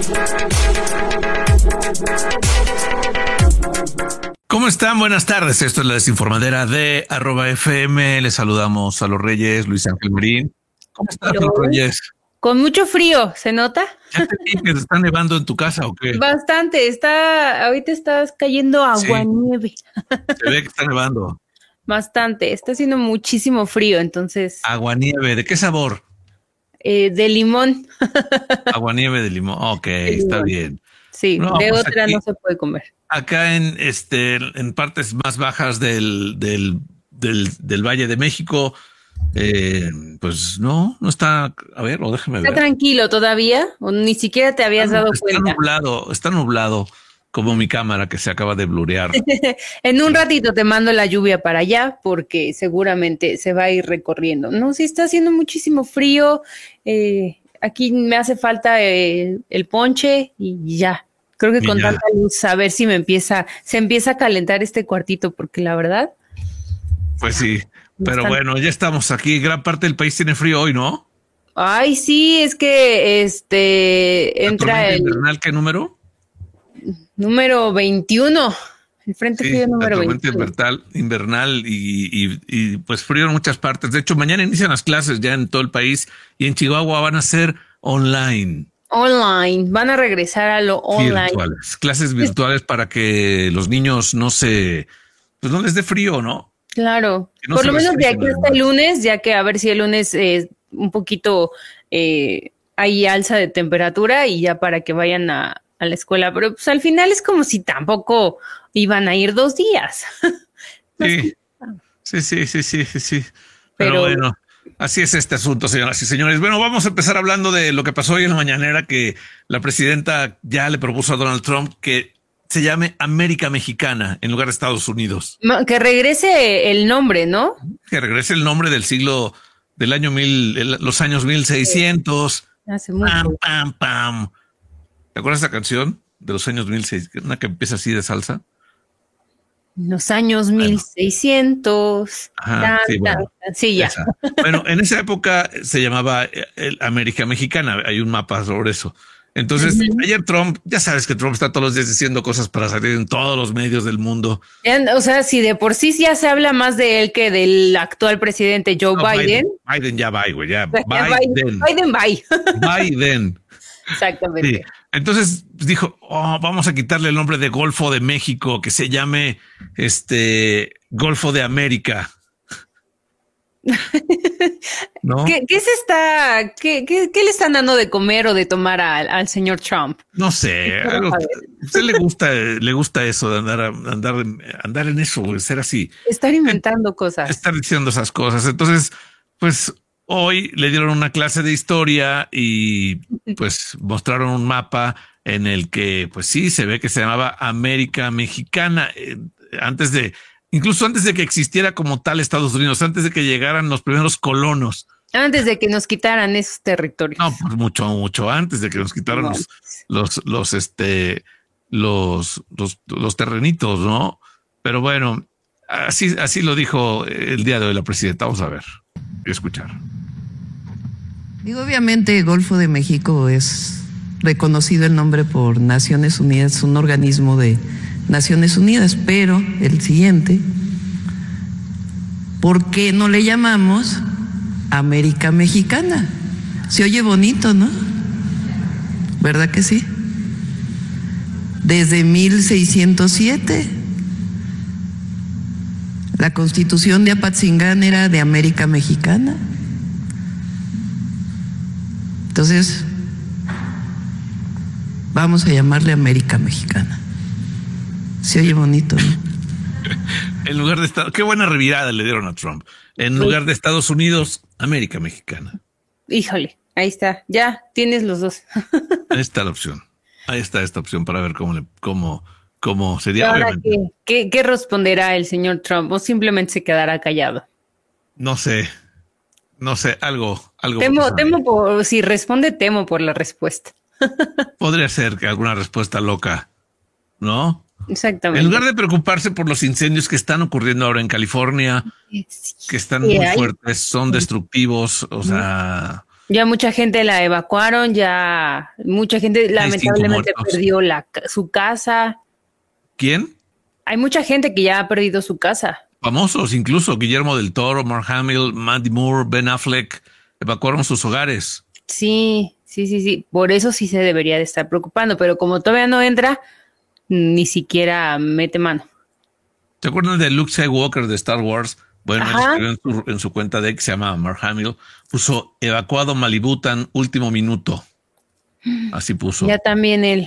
¿Cómo están? Buenas tardes. Esto es la desinformadera de @FM. Les saludamos a los Reyes, Luis Ángel Marín. ¿Cómo estás, los Reyes? Con mucho frío, ¿se nota? ¿Ya te dije que se está nevando en tu casa o qué? Bastante. Ahorita está cayendo aguanieve. Se ve que está nevando. Bastante. Está haciendo muchísimo frío, entonces. Aguanieve. ¿De qué sabor? De limón. Aguanieve de limón. Ok, está bien. Sí, no, de pues otra aquí, no se puede comer. Acá en partes más bajas del Valle de México, pues no está, a ver, déjame ver. ¿Está tranquilo todavía? ¿O ni siquiera te habías dado cuenta? Está nublado, como mi cámara que se acaba de blurear. En un ratito te mando la lluvia para allá, porque seguramente se va a ir recorriendo. No, sí está haciendo muchísimo frío. Aquí me hace falta el ponche y ya. Creo que con tanta luz, a ver si se empieza a calentar este cuartito, porque la verdad. Pues sí, pero bueno, ya estamos aquí. Gran parte del país tiene frío hoy, ¿no? Ay, sí, es que entra el invernal. ¿Qué número? Número 21. El frente frío número 21. Invernal y pues frío en muchas partes. De hecho, mañana inician las clases ya en todo el país y en Chihuahua van a ser online. Van a regresar a lo online. Clases virtuales para que los niños no les dé frío, ¿no? Claro, no por lo menos de aquí hasta el lunes, ya que a ver si el lunes un poquito hay alza de temperatura y ya para que vayan a la escuela, pero pues al final es como si tampoco iban a ir 2 días. Sí. Pero bueno. Así es este asunto, señoras y señores. Bueno, vamos a empezar hablando de lo que pasó hoy en la mañanera, que la presidenta ya le propuso a Donald Trump que se llame América Mexicana en lugar de Estados Unidos. Que regrese el nombre, ¿no? Que regrese el nombre del año los años 1600. Hace mucho. Pam, pam. ¿Te acuerdas de esa canción de los años 1600? Una que empieza así de salsa. Los años 1600. Ajá, sí, ya. Bueno, en esa época se llamaba América Mexicana. Hay un mapa sobre eso. Entonces, ayer Trump, ya sabes que Trump está todos los días diciendo cosas para salir en todos los medios del mundo. O sea, si de por sí ya se habla más de él que del actual presidente Joe Biden. Biden ya va, güey, ya. Biden, bye. Biden. Exactamente. Sí. Entonces dijo, vamos a quitarle el nombre de Golfo de México, que se llame Golfo de América. ¿No? ¿Qué le están dando de comer o de tomar al señor Trump? No sé, a usted le gusta eso de andar en eso, de ser así. Estar inventando cosas. Estar diciendo esas cosas. Entonces, pues hoy le dieron una clase de historia y pues mostraron un mapa en el que pues sí se ve que se llamaba América Mexicana incluso antes de que existiera como tal Estados Unidos, antes de que llegaran los primeros colonos. Antes de que nos quitaran esos territorios. No, pues mucho antes de que nos quitaran los terrenitos, ¿no? Pero bueno, así lo dijo el día de hoy la presidenta. Vamos a ver y escuchar. Digo, obviamente Golfo de México es reconocido el nombre por Naciones Unidas, un organismo de Naciones Unidas, pero el siguiente, ¿por qué no le llamamos América Mexicana? Se oye bonito, ¿no? ¿Verdad que sí? Desde 1607, la Constitución de Apatzingán era de América Mexicana. Entonces, vamos a llamarle América Mexicana. Se oye bonito, ¿no? En lugar de qué buena revirada le dieron a Trump. En lugar de Estados Unidos, América Mexicana. Híjole, ahí está. Ya tienes los dos. Ahí está la opción. Ahí está esta opción para ver cómo sería. Ahora, ¿qué responderá el señor Trump? ¿O simplemente se quedará callado? No sé, algo. Temo si responde, temo por la respuesta. Podría ser que alguna respuesta loca, ¿no? Exactamente. En lugar de preocuparse por los incendios que están ocurriendo ahora en California, que están muy fuertes, son destructivos, o sea... Ya mucha gente la evacuaron, ya mucha gente lamentablemente perdió su casa. ¿Quién? Hay mucha gente que ya ha perdido su casa. Famosos, incluso Guillermo del Toro, Mark Hamill, Mandy Moore, Ben Affleck, evacuaron sus hogares. Sí. Por eso sí se debería de estar preocupando, pero como todavía no entra, ni siquiera mete mano. ¿Te acuerdan de Luke Skywalker de Star Wars? Bueno, él escribió en su cuenta de X, se llama Mark Hamill, puso evacuado Malibutan, último minuto. Así puso. Ya también él.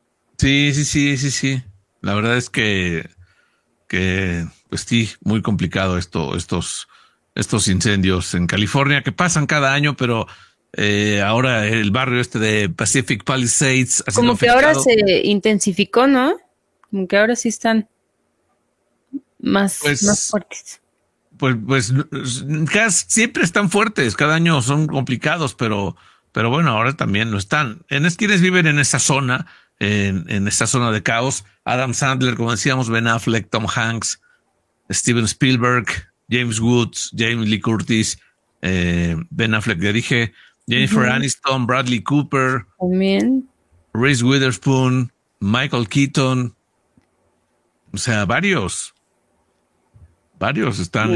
Sí. La verdad es que pues sí, muy complicado estos incendios en California que pasan cada año, pero ahora el barrio de Pacific Palisades ha sido como que afectado. Ahora se intensificó, ¿no? Como que ahora sí están más fuertes. Pues siempre están fuertes, cada año son complicados, pero bueno, ahora también lo están. Quienes viven en esa zona, en esa zona de caos, Adam Sandler, como decíamos, Ben Affleck, Tom Hanks, Steven Spielberg, James Woods, Jamie Lee Curtis, Ben Affleck, ya dije, Jennifer Aniston, Bradley Cooper, también Reese Witherspoon, Michael Keaton, o sea, varios están,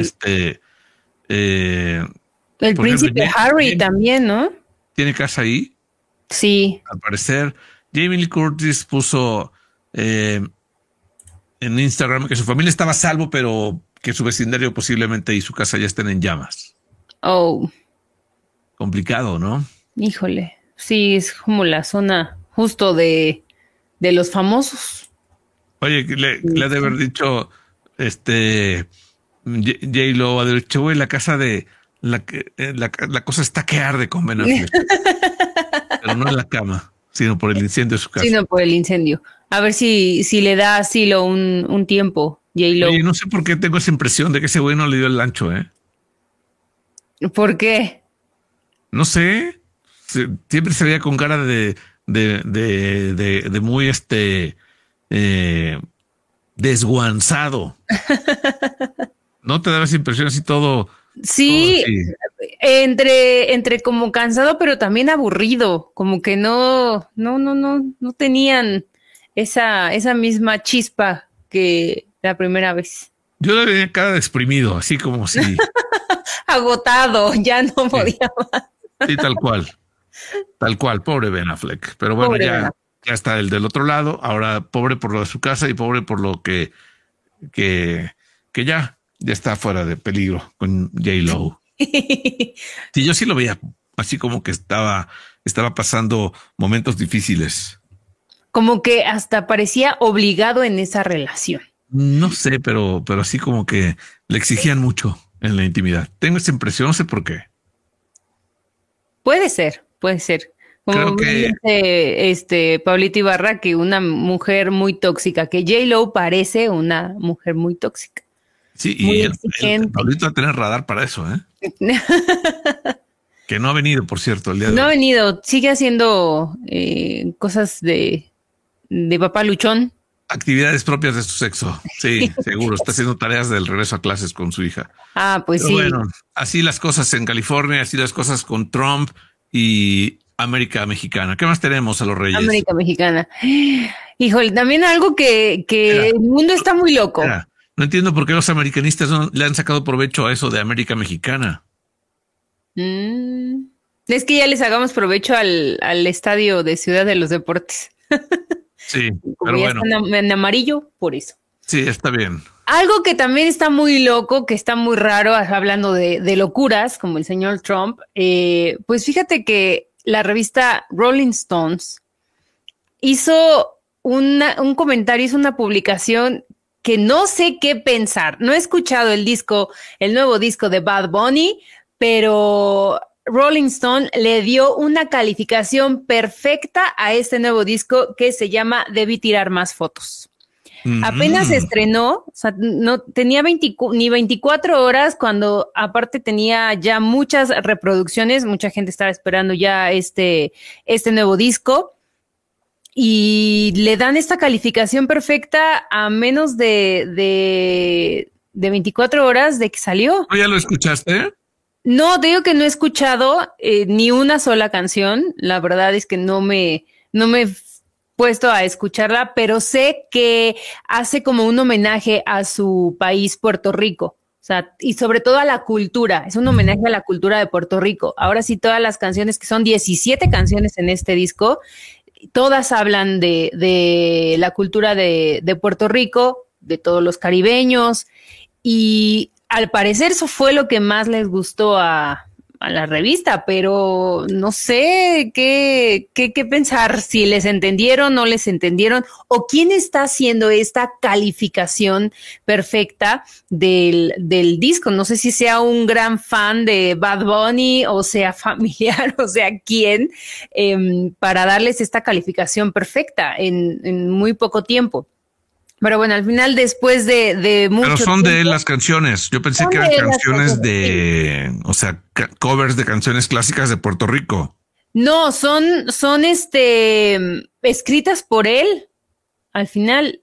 el príncipe ejemplo, Harry también, ¿no? ¿Tiene casa ahí? Sí. Al parecer, Jamie Lee Curtis puso en Instagram que su familia estaba a salvo, pero que su vecindario posiblemente y su casa ya estén en llamas. Oh. Complicado, ¿no? Híjole. Sí, es como la zona justo de los famosos. Oye, le ha de haber dicho J-Lo, ha de haber dicho, güey, la casa de la cosa está que arde con Ben Affleck. Pero no en la cama, sino por el incendio de su casa. Sino por el incendio. A ver si le da asilo un tiempo, J-Lo. Oye, no sé por qué tengo esa impresión de que ese güey no le dio el ancho, ¿eh? ¿Por qué? No sé. Siempre se veía con cara de muy desguanzado. ¿No te daba esa impresión así todo? Sí, todo así. Entre como cansado, pero también aburrido. Como que no tenían esa misma chispa que la primera vez. Yo le veía cara de exprimido, así como si agotado, ya no podía más. Sí, tal cual, pobre Ben Affleck. Pero bueno, ya está el del otro lado. Ahora pobre por lo de su casa y pobre por lo que ya está fuera de peligro con J-Lo. Sí, yo sí lo veía así como que estaba pasando momentos difíciles. Como que hasta parecía obligado en esa relación. No sé, pero así como que le exigían mucho en la intimidad. Tengo esa impresión, no sé por qué. Puede ser. Como dice Pablito Ibarra, que una mujer muy tóxica, que J-Lo parece una mujer muy tóxica. Sí, muy exigente. Pablito va a tener radar para eso, ¿eh? Que no ha venido, por cierto, el día de hoy. No ha venido, sigue haciendo cosas de papá luchón. Actividades propias de su sexo, sí, seguro. Está haciendo tareas del regreso a clases con su hija. Ah, pues pero sí. Bueno, así las cosas en California, así las cosas con Trump y América Mexicana. ¿Qué más tenemos a los Reyes? América Mexicana. Híjole, también algo que el mundo está muy loco. No entiendo por qué los americanistas no le han sacado provecho a eso de América Mexicana. Es que ya les hagamos provecho al estadio de Ciudad de los Deportes. Sí, como pero ya bueno. Están en amarillo, por eso. Sí, está bien. Algo que también está muy loco, que está muy raro, hablando de locuras, como el señor Trump, pues fíjate que la revista Rolling Stones hizo un comentario, hizo una publicación que no sé qué pensar. No he escuchado el nuevo disco de Bad Bunny, pero Rolling Stone le dio una calificación perfecta a este nuevo disco que se llama Debí tirar más fotos. Apenas se estrenó, o sea, no tenía ni 24 horas, cuando aparte tenía ya muchas reproducciones, mucha gente estaba esperando ya este nuevo disco, y le dan esta calificación perfecta a menos de 24 horas de que salió. ¿Ya lo escuchaste? No, te digo que no he escuchado ni una sola canción. La verdad es que no me he puesto a escucharla, pero sé que hace como un homenaje a su país, Puerto Rico. O sea, y sobre todo a la cultura. Es un homenaje a la cultura de Puerto Rico. Ahora sí, todas las canciones, que son 17 canciones en este disco, todas hablan de la cultura de Puerto Rico, de todos los caribeños, y al parecer eso fue lo que más les gustó a la revista, pero no sé qué pensar, si les entendieron, no les entendieron, o quién está haciendo esta calificación perfecta del disco. No sé si sea un gran fan de Bad Bunny o sea familiar, o sea quién, para darles esta calificación perfecta en muy poco tiempo. Pero bueno, al final, después de mucho Pero son tiempo, de él las canciones. Yo pensé que eran canciones de, o sea, covers de canciones clásicas de Puerto Rico. no, son escritas por él al final.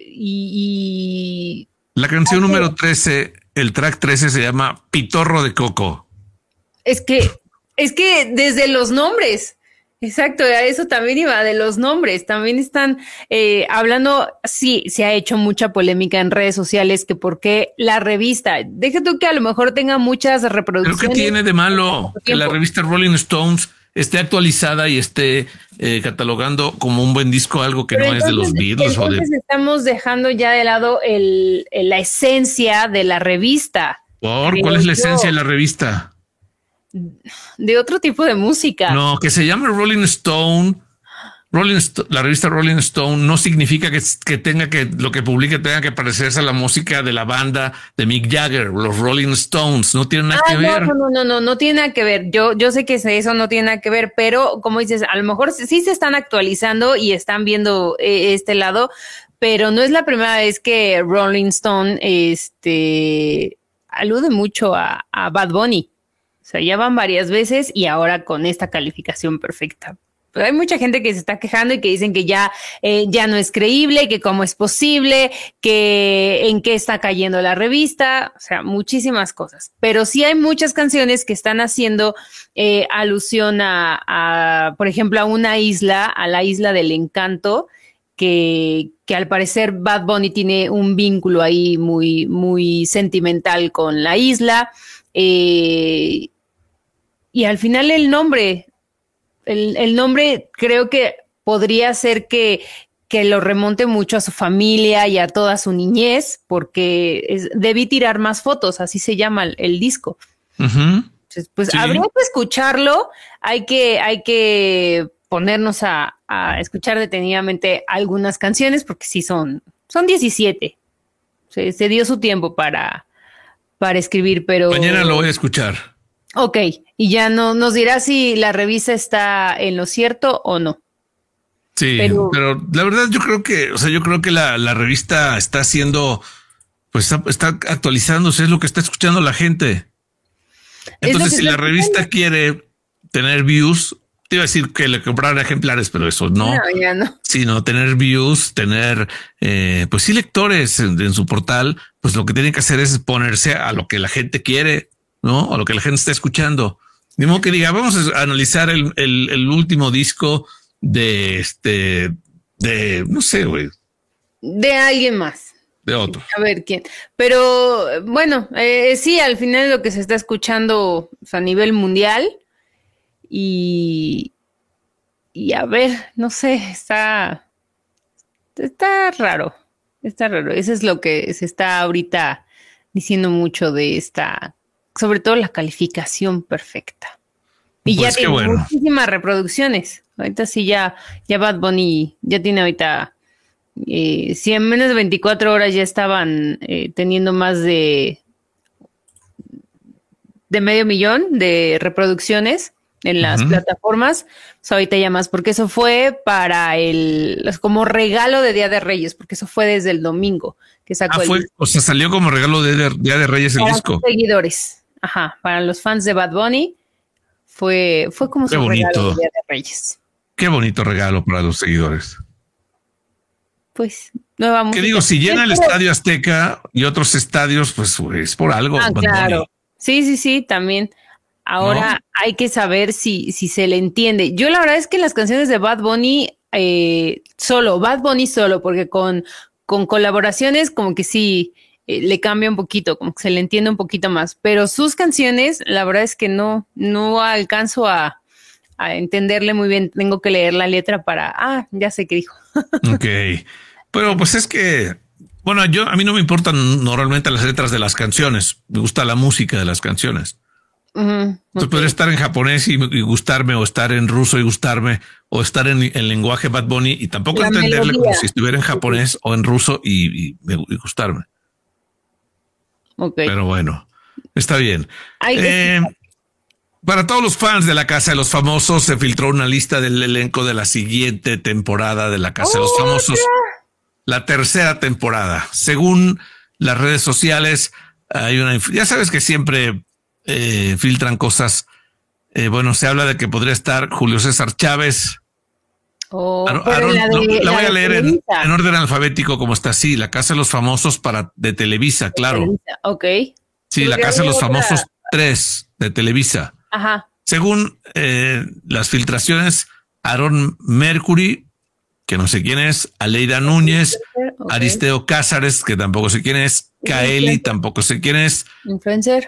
La canción número 13, el track 13 se llama Pitorro de Coco. Es que desde los nombres, exacto, a eso también iba, de los nombres, también están hablando, sí, se ha hecho mucha polémica en redes sociales, que por qué la revista, deja tú que a lo mejor tenga muchas reproducciones. ¿Pero qué tiene de malo que la revista Rolling Stones esté actualizada y esté catalogando como un buen disco algo que Pero no es de los Beatles? Entonces estamos dejando ya de lado la esencia de la revista. ¿Cuál es la esencia de la revista? De otro tipo de música. No, que se llame Rolling Stone. La revista Rolling Stone no significa que tenga que lo que publique tenga que parecerse a la música de la banda de Mick Jagger, los Rolling Stones. No tiene nada que ver. No tiene nada que ver. Yo sé que eso no tiene nada que ver, pero como dices, a lo mejor sí se están actualizando y están viendo este lado, pero no es la primera vez que Rolling Stone alude mucho a Bad Bunny. O sea, ya van varias veces y ahora con esta calificación perfecta. Pero hay mucha gente que se está quejando y que dicen que ya no es creíble, que cómo es posible, que en qué está cayendo la revista, o sea, muchísimas cosas. Pero sí hay muchas canciones que están haciendo alusión a, por ejemplo, a una isla, a la Isla del Encanto, que al parecer Bad Bunny tiene un vínculo ahí muy, muy sentimental con la isla. Y al final el nombre creo que podría ser que lo remonte mucho a su familia y a toda su niñez, porque debí tirar más fotos, así se llama el disco. Uh-huh. Entonces, pues sí. Habría que escucharlo, hay que ponernos a escuchar detenidamente algunas canciones, porque sí son 17. Se dio su tiempo para escribir, pero... Mañana lo voy a escuchar. Ok, y ya nos dirá si la revista está en lo cierto o no. Sí, pero la verdad yo creo que la revista está haciendo, pues está actualizándose, es lo que está escuchando la gente. Entonces, si la revista quiere tener views, te iba a decir que le comprara ejemplares, pero eso no. No, ya no. Sino tener views, tener, pues sí, lectores en su portal, pues lo que tienen que hacer es ponerse a lo que la gente quiere, ¿no? A lo que la gente está escuchando. De modo que diga, vamos a analizar el último disco de no sé, güey. De alguien más. De otro. A ver quién. Pero bueno, sí, al final lo que se está escuchando a nivel mundial y a ver, no sé, está raro. Está raro. Eso es lo que se está ahorita diciendo mucho de sobre todo la calificación perfecta. Y pues ya tiene muchísimas reproducciones. Ahorita sí ya Bad Bunny ya tiene ahorita, si en menos de 24 horas ya estaban teniendo más de 500,000 de reproducciones en las plataformas, pues ahorita ya más, porque eso fue para como regalo de Día de Reyes, porque eso fue desde el domingo que sacó o sea, salió como regalo de Día de Reyes el disco. Para los seguidores, para los fans de Bad Bunny, fue como su regalo de Día de Reyes. Qué bonito regalo para los seguidores. Pues, nueva música. ¿Qué digo? Si llena el Estadio Azteca y otros estadios, pues es por algo. Claro. Sí, también. Ahora hay que saber si se le entiende. Yo la verdad es que las canciones de Bad Bunny, Bad Bunny solo, porque con colaboraciones como que sí le cambia un poquito, como que se le entiende un poquito más. Pero sus canciones, la verdad es que no alcanzo a entenderle muy bien. Tengo que leer la letra para, ya sé qué dijo. Ok. Pero pues es que, bueno, a mí no me importan normalmente las letras de las canciones. Me gusta la música de las canciones. Entonces podría estar en japonés y gustarme, o estar en ruso y gustarme, o estar en lenguaje Bad Bunny y tampoco entenderle como si estuviera en japonés o en ruso y gustarme. Pero bueno, está bien. Para todos los fans de La Casa de los Famosos, se filtró una lista del elenco de la siguiente temporada de La Casa de los Famosos. La tercera temporada. Según las redes sociales, ya sabes que siempre filtran cosas. Bueno, se habla de que podría estar Julio César Chávez. La voy a leer en orden alfabético como está así. La Casa de los Famosos de Televisa, claro. Televisa, ok. Sí, La Casa de los Famosos 3 de Televisa. Ajá. Según las filtraciones, Aaron Mercury, que no sé quién es, Aleida Núñez, okay. Aristeo Cázares, que tampoco sé quién es, Kaeli, tampoco sé quién es. Influencer.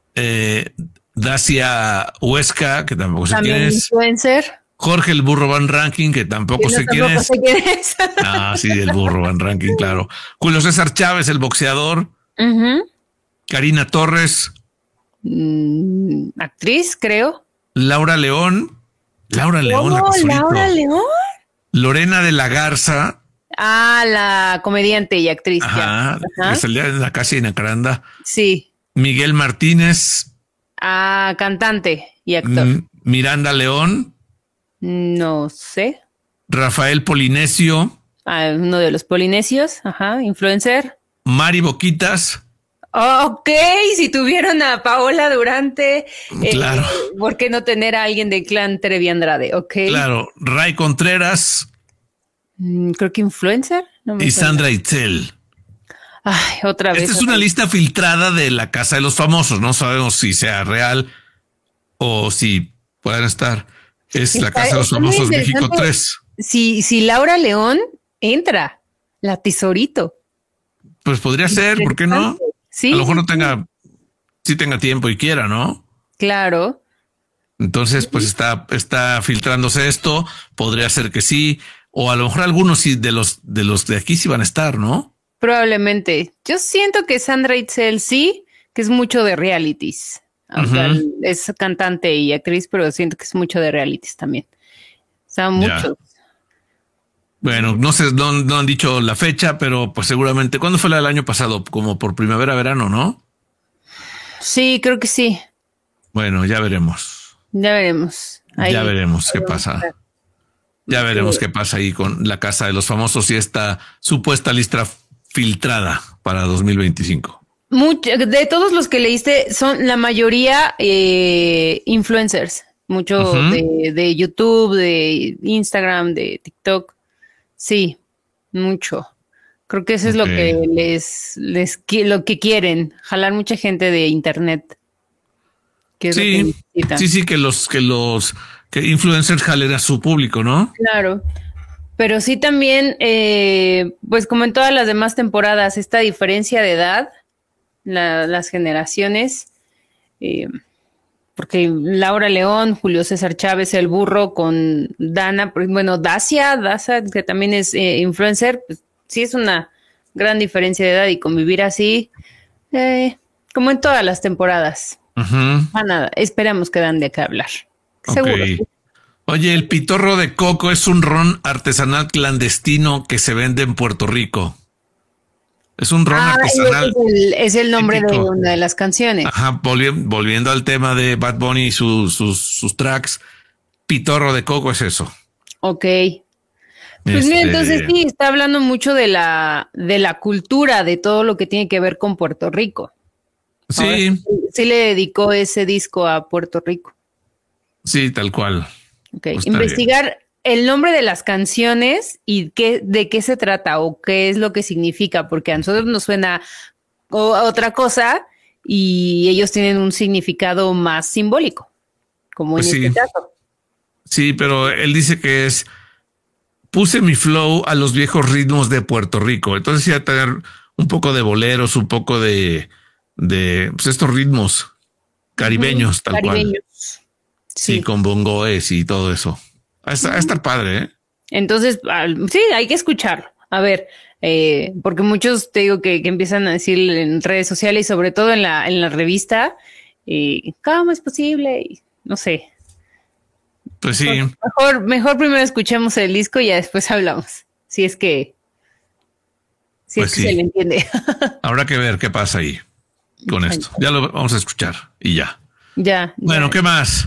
Dacia Huesca, que tampoco sé quién es. Influencer. Jorge el Burro Van Ranking, que tampoco sé quién es. Sí, el Burro Van Ranking, claro. Julio César Chávez, el boxeador. Karina Torres. Actriz, creo. Laura León. Laura León. Laura León. Lorena de la Garza. La comediante y actriz. Ajá. Que salía en La Casa de Nacaranda. Sí. Miguel Martínez. Cantante y actor. Miranda León. No sé. Rafael Polinesio. Uno de los polinesios. Ajá. Influencer. Mari Boquitas. Ok, si tuvieron a Paola Durante, claro. ¿Por qué no tener a alguien del clan Trevi Andrade? Ok. Claro, Ray Contreras. Creo que influencer. Y Sandra Itzel. Ay, otra vez. Esta es una lista filtrada de La Casa de los Famosos. No sabemos si sea real o si puedan estar. Es La Casa de los Famosos México 3. Si Laura León entra, la Tesorito. Pues podría ser, ¿por qué no? Sí. A lo mejor no tenga tiempo y quiera, ¿no? Claro. Entonces, pues está filtrándose esto. Podría ser que sí. O a lo mejor algunos sí de los de aquí sí van a estar, ¿no? Probablemente. Yo siento que Sandra Itzel sí, que es mucho de realities. O sea, es cantante y actriz, pero siento que es mucho de realities también. O sea, mucho. Bueno, no sé, no han dicho la fecha, pero pues seguramente. ¿Cuándo fue la del año pasado? Como por primavera, verano, ¿no? Sí, creo que sí. Bueno, ya veremos. Ya veremos. Ya veremos qué pasa. Ya veremos qué pasa ahí con La Casa de los Famosos y esta supuesta lista filtrada para 2025. De todos los que leíste, son la mayoría influencers. Mucho de YouTube, de Instagram, de TikTok. Sí, mucho. Creo que eso es lo que lo que quieren, jalar mucha gente de internet. Que sí, que influencers jalen a su público, ¿no? Claro. Pero sí también, pues como en todas las demás temporadas, esta diferencia de edad, las generaciones, porque Laura León, Julio César Chávez, el Burro con Dana, bueno, Dacia, que también es influencer, pues sí es una gran diferencia de edad y convivir así, como en todas las temporadas. Nada, esperamos que dan de qué hablar. Seguro. Oye, el pitorro de coco es un ron artesanal clandestino que se vende en Puerto Rico. Es un ron artesanal. Es el nombre típico de una de las canciones. Ajá, volviendo al tema de Bad Bunny y sus tracks, pitorro de coco es eso. Ok. Pues mira, entonces sí, está hablando mucho de la cultura, de todo lo que tiene que ver con Puerto Rico. Sí. Ahora, sí le dedicó ese disco a Puerto Rico. Sí, tal cual. Okay. Pues investigar el nombre de las canciones y de qué se trata o qué es lo que significa, porque a nosotros nos suena otra cosa y ellos tienen un significado más simbólico, como Pues en este caso. Sí, pero él dice que puse mi flow a los viejos ritmos de Puerto Rico. Entonces iba a tener un poco de boleros, un poco de pues estos ritmos caribeños, tal cual. Sí, con bongoes y todo eso. Va a estar padre, ¿eh? Entonces, sí, hay que escucharlo. A ver, porque muchos te digo que empiezan a decir en redes sociales y sobre todo en la revista, ¿cómo es posible? Y no sé. Pues sí. Mejor primero escuchemos el disco y ya después hablamos. Si es que se le entiende. Habrá que ver qué pasa ahí con esto. Ya lo vamos a escuchar y ya. Bueno, ¿qué más?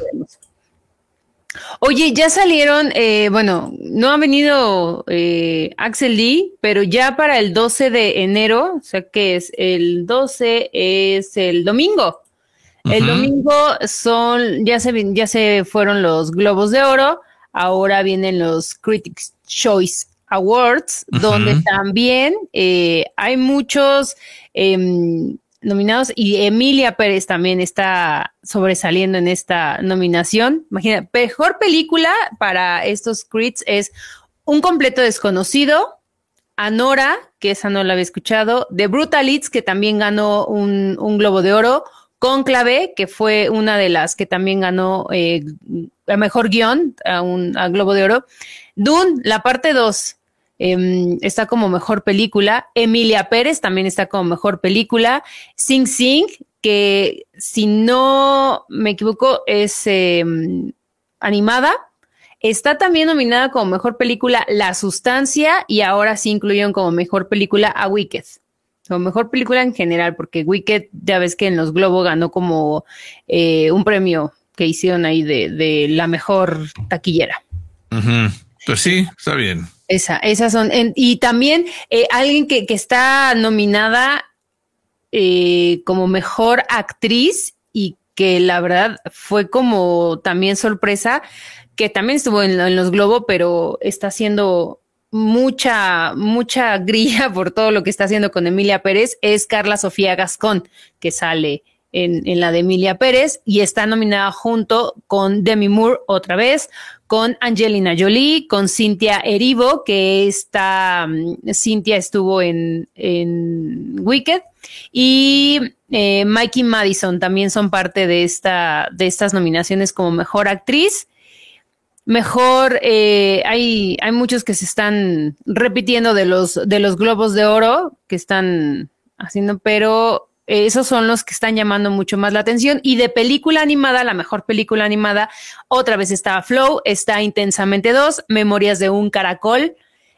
Oye, ya salieron, bueno, no ha venido Axel D, pero ya para el 12 de enero, o sea que es el 12, es el domingo. El domingo ya se fueron los Globos de Oro, ahora vienen los Critics' Choice Awards, donde también hay muchos nominados y Emilia Pérez también está sobresaliendo en esta nominación. Imagina, mejor película para estos crits es Un completo desconocido, Anora, que esa no la había escuchado, The Brutalists, que también ganó un Globo de Oro, Cónclave, que fue una de las que también ganó a mejor guión, a Globo de Oro, Dune, la parte 2, está como mejor película. Emilia Pérez también está como mejor película. Sing Sing, que si no me equivoco es animada. Está también nominada como mejor película La Sustancia y ahora sí incluyeron como mejor película a Wicked. Como mejor película en general, porque Wicked ya ves que en los Globo ganó como un premio que hicieron ahí de la mejor taquillera. Pues sí, está bien. Esas son. Y también alguien que está nominada como mejor actriz y que la verdad fue como también sorpresa, que también estuvo en los Globo, pero está haciendo mucha grilla por todo lo que está haciendo con Emilia Pérez, es Carla Sofía Gascón, que sale en la de Emilia Pérez y está nominada junto con Demi Moore otra vez, con Angelina Jolie, con Cynthia Erivo, que Cynthia estuvo en Wicked, y Mikey Madison también son parte de estas nominaciones como mejor actriz. Mejor, hay muchos que se están repitiendo de los Globos de Oro que están haciendo, pero esos son los que están llamando mucho más la atención. Y de película animada, la mejor película animada, otra vez está Flow, está Intensamente 2, Memorias de un Caracol,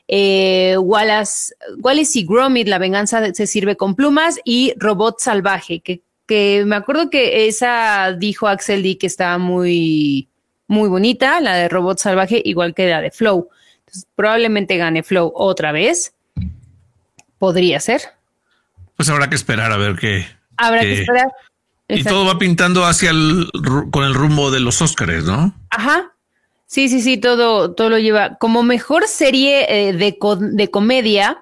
Wallace y Gromit, La venganza se sirve con plumas, y Robot Salvaje, que me acuerdo que esa dijo Axel D que estaba muy bonita, la de Robot Salvaje, igual que la de Flow. Entonces, probablemente gane Flow otra vez. Podría ser. Pues habrá que esperar a ver qué. Habrá que esperar. Y todo va pintando con el rumbo de los Óscares, ¿no? Ajá. Sí, todo lo lleva. Como mejor serie de comedia,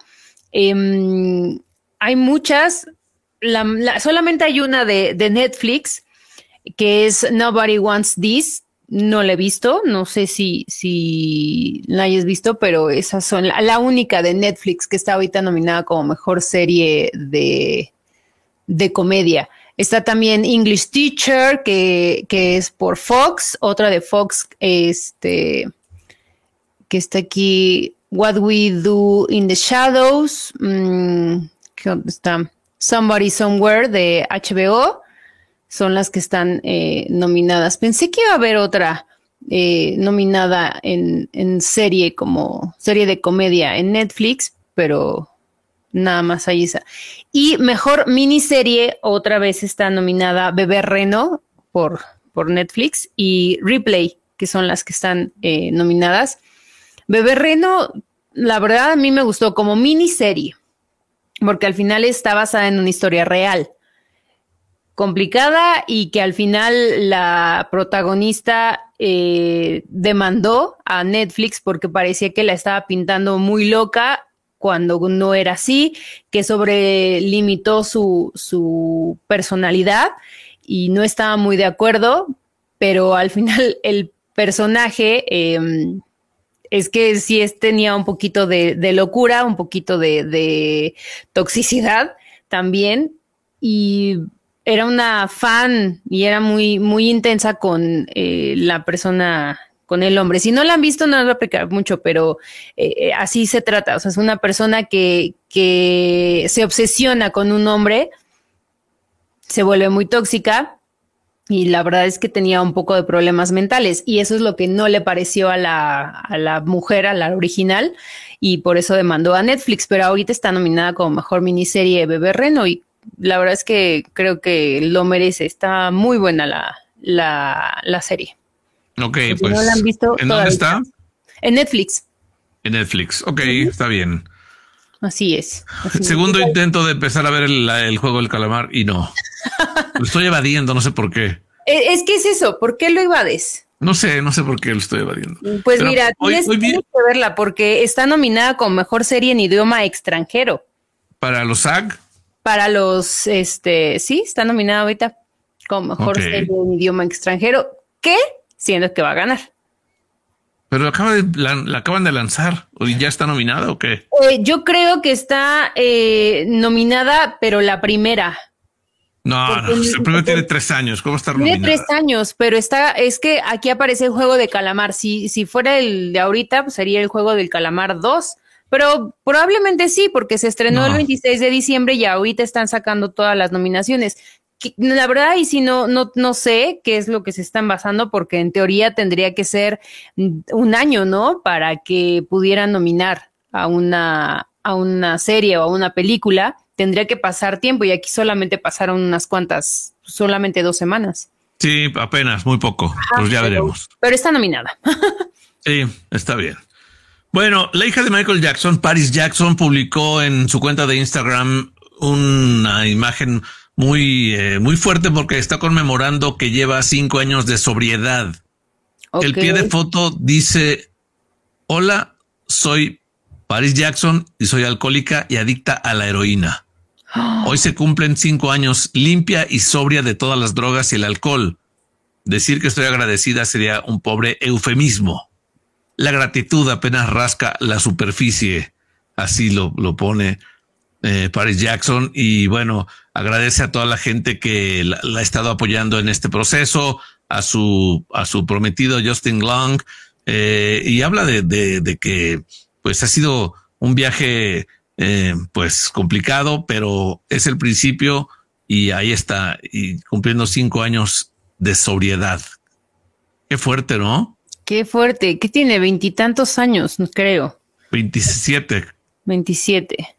hay muchas. Solamente hay una de Netflix, que es Nobody Wants This. No la he visto, no sé si la hayas visto, pero esas son la única de Netflix que está ahorita nominada como mejor serie de comedia. Está también English Teacher, que es por Fox, otra de Fox, que está aquí, What We Do in the Shadows, ¿qué está? Somebody Somewhere de HBO. Son las que están nominadas. Pensé que iba a haber otra nominada en serie, como serie de comedia en Netflix, pero nada más hay esa. Y mejor miniserie, otra vez está nominada Bebé Reno por Netflix y Replay, que son las que están nominadas. Bebé Reno, la verdad a mí me gustó como miniserie, porque al final está basada en una historia real. Complicada y que al final la protagonista demandó a Netflix porque parecía que la estaba pintando muy loca cuando no era así, que sobrelimitó su personalidad y no estaba muy de acuerdo, pero al final el personaje es que sí tenía un poquito de locura, un poquito de toxicidad también, y era una fan y era muy, muy intensa con la persona, con el hombre. Si no la han visto, no les voy a explicar mucho, pero así se trata. O sea, es una persona que se obsesiona con un hombre, se vuelve muy tóxica y la verdad es que tenía un poco de problemas mentales y eso es lo que no le pareció a la mujer, a la original, y por eso demandó a Netflix, pero ahorita está nominada como mejor miniserie Bebé Reno y la verdad es que creo que lo merece. Está muy buena la serie. Ok, si pues. No la han visto, ¿En dónde está? En Netflix. En Netflix. Ok, está bien. Así es. Segundo intento de empezar a ver el juego del calamar y no. Lo estoy evadiendo, no sé por qué. Es que es eso. ¿Por qué lo evades? No sé por qué lo estoy evadiendo. Pues pero mira, tienes que verla porque está nominada como mejor serie en idioma extranjero. ¿Para los SAG? Para los, sí, está nominada ahorita como mejor serie en idioma extranjero. ¿Qué? Siendo que va a ganar. Pero la acaban de lanzar. ¿O ya está nominada o qué? Yo creo que está nominada, pero la primera. No, el primero tiene 3 años. ¿Cómo está nominada? Tiene 3 años, pero es que aquí aparece el juego de calamar. Si fuera el de ahorita, pues sería el juego del calamar 2. Pero probablemente sí, porque se estrenó el 26 de diciembre y ahorita están sacando todas las nominaciones. La verdad, y si no sé qué es lo que se están basando, porque en teoría tendría que ser un año, ¿no? Para que pudieran nominar a una serie o a una película. Tendría que pasar tiempo y aquí solamente pasaron unas cuantas, solamente 2 semanas. Sí, apenas, muy poco. Pues ya veremos. Pero está nominada. Sí, está bien. Bueno, la hija de Michael Jackson, Paris Jackson, publicó en su cuenta de Instagram una imagen muy fuerte porque está conmemorando que lleva 5 años de sobriedad. Okay. El pie de foto dice: hola, soy Paris Jackson y soy alcohólica y adicta a la heroína. Hoy se cumplen 5 años limpia y sobria de todas las drogas y el alcohol. Decir que estoy agradecida sería un pobre eufemismo. La gratitud apenas rasca la superficie. Así lo pone Paris Jackson. Y bueno, agradece a toda la gente que la ha estado apoyando en este proceso, a su prometido Justin Long, y habla de que pues ha sido un viaje pues complicado, pero es el principio y ahí está, y cumpliendo 5 años de sobriedad. Qué fuerte, ¿no? Qué fuerte. ¿Qué tiene? 20 y tantos años, creo. 27. 27.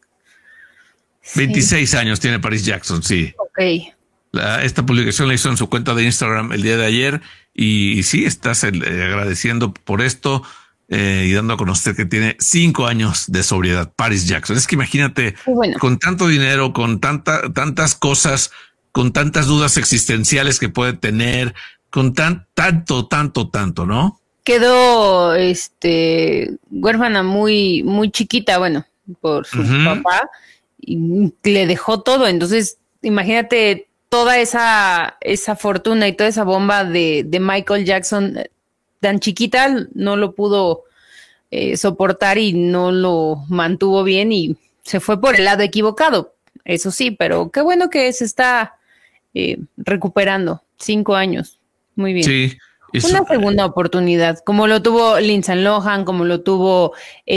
26 sí. Años tiene Paris Jackson, sí. Ok. Esta publicación la hizo en su cuenta de Instagram el día de ayer y sí, estás agradeciendo por esto y dando a conocer que tiene 5 años de sobriedad. Paris Jackson. Es que imagínate, con tanto dinero, con tantas cosas, con tantas dudas existenciales que puede tener, con tanto, ¿no? Quedó huérfana muy, muy chiquita, bueno, por su papá, y le dejó todo. Entonces, imagínate toda esa fortuna y toda esa bomba de Michael Jackson tan chiquita, no lo pudo soportar y no lo mantuvo bien y se fue por el lado equivocado, eso sí, pero qué bueno que se está recuperando. 5 años, muy bien. Sí. Una segunda oportunidad, como lo tuvo Lindsay Lohan, como lo tuvo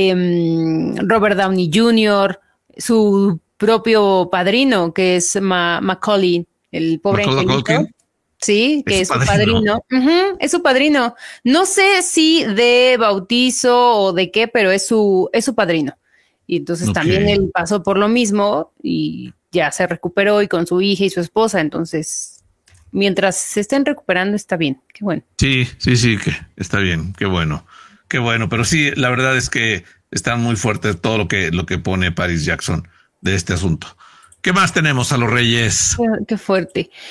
Robert Downey Jr., su propio padrino, que es Macaulay, el pobre angelito. Sí, que es su padrino. Es su padrino. No sé si de bautizo o de qué, pero es su padrino. Y entonces también él pasó por lo mismo y ya se recuperó y con su hija y su esposa, entonces mientras se estén recuperando está bien, qué bueno. Sí, que está bien, qué bueno, pero sí, la verdad es que está muy fuerte todo lo que pone Paris Jackson de este asunto. ¿Qué más tenemos a los Reyes? Qué fuerte.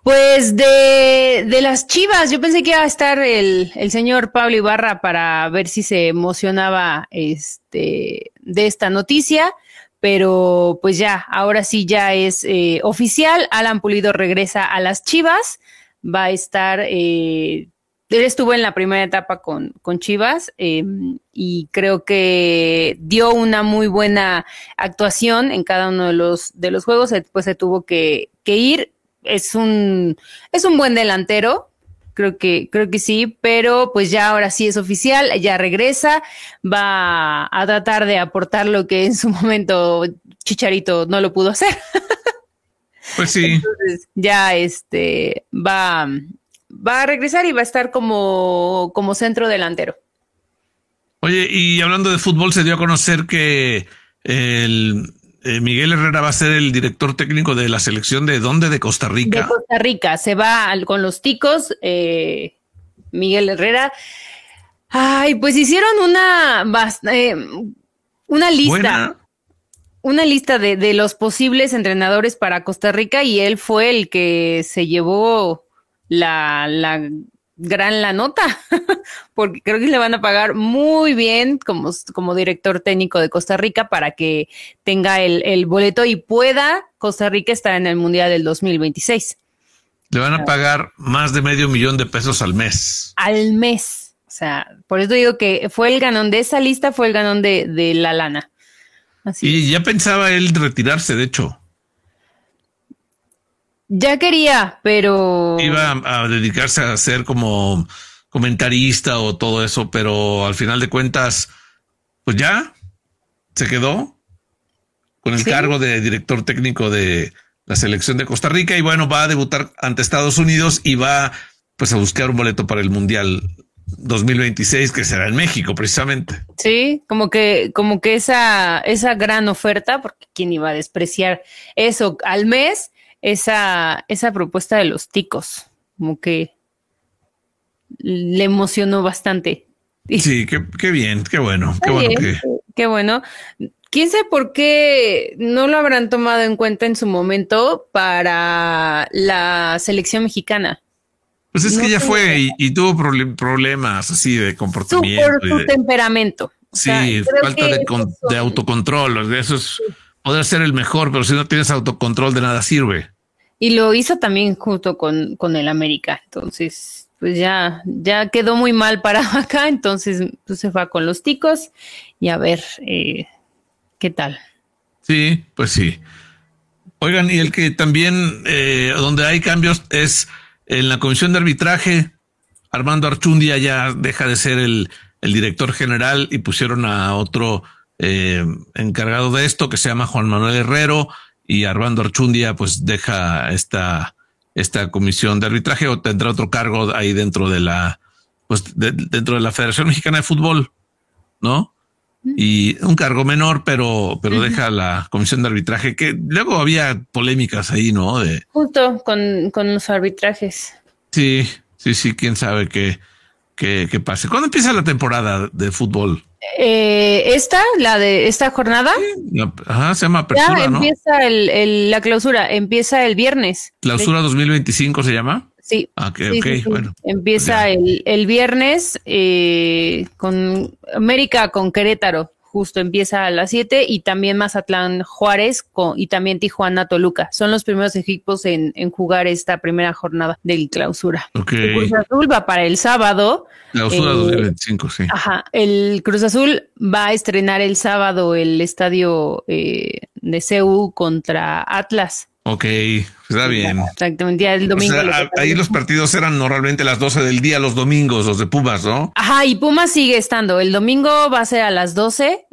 Pues de las Chivas, yo pensé que iba a estar el señor Pablo Ibarra para ver si se emocionaba de esta noticia, pero pues ya, ahora sí ya es oficial. Alan Pulido regresa a las Chivas, va a estar, él estuvo en la primera etapa con Chivas y creo que dio una muy buena actuación en cada uno de los juegos, después se tuvo que ir. Es un buen delantero, creo que sí, pero pues ya ahora sí es oficial, ya regresa, va a tratar de aportar lo que en su momento Chicharito no lo pudo hacer. Pues sí. Entonces ya va a regresar y va a estar como centro delantero. Oye, y hablando de fútbol, se dio a conocer que Miguel Herrera va a ser el director técnico de la selección ¿de dónde? De Costa Rica. De Costa Rica, se va con los ticos, Miguel Herrera. Ay, pues hicieron una lista. Buena. Una lista de los posibles entrenadores para Costa Rica y él fue el que se llevó la nota, porque creo que le van a pagar muy bien como director técnico de Costa Rica para que tenga el boleto y pueda Costa Rica estar en el Mundial del 2026. Le van a pagar más de $500,000 al mes. Al mes. O sea, por eso digo que fue el ganón de esa lista, fue el ganón de la lana. Así y ya pensaba él retirarse, de hecho. Ya quería, pero... Iba a dedicarse a ser como comentarista o todo eso, pero al final de cuentas, pues ya se quedó con el cargo de director técnico de la selección de Costa Rica y bueno, va a debutar ante Estados Unidos y va pues a buscar un boleto para el Mundial 2026 que será en México precisamente. Sí, como que esa gran oferta, porque quién iba a despreciar eso al mes, esa propuesta de los ticos, como que le emocionó bastante. Sí, qué bien, qué bueno, qué bueno. Quién sabe por qué no lo habrán tomado en cuenta en su momento para la selección mexicana. Pues es que ya fue y tuvo problemas así de comportamiento. Por su temperamento. Sí, falta de autocontrol. Eso es poder ser el mejor, pero si no tienes autocontrol de nada sirve. Y lo hizo también junto con el América. Entonces, pues ya quedó muy mal parado acá. Entonces, pues se fue con los ticos y a ver qué tal. Sí, pues sí. Oigan, y el que también donde hay cambios es en la comisión de arbitraje. Armando Archundia ya deja de ser el director general y pusieron a otro encargado de esto que se llama Juan Manuel Herrero, y Armando Archundia pues deja esta comisión de arbitraje o tendrá otro cargo ahí dentro de la dentro de la Federación Mexicana de Fútbol, ¿no? Y un cargo menor, pero deja la comisión de arbitraje, que luego había polémicas ahí, ¿no? Justo con los arbitrajes. Sí, quién sabe qué pase. ¿Cuándo empieza la temporada de fútbol? La de esta jornada. Sí, se llama apertura, ya empieza, ¿no? La clausura, empieza el viernes. ¿Clausura 2025 se llama? Sí. Sí. Bueno. Empieza el viernes con América con Querétaro. Justo empieza a las 7 y también Mazatlán Juárez y también Tijuana Toluca. Son los primeros equipos en jugar esta primera jornada del clausura. Okay. El Cruz Azul va para el sábado. Clausura 2025, sí. Ajá. El Cruz Azul va a estrenar el sábado el estadio de CU contra Atlas. Ok, está bien. Exactamente, el domingo. O sea, ahí los partidos eran normalmente a las 12 del día, los domingos, los de Pumas, ¿no? Ajá, y Pumas sigue estando. El domingo va a ser a las 12,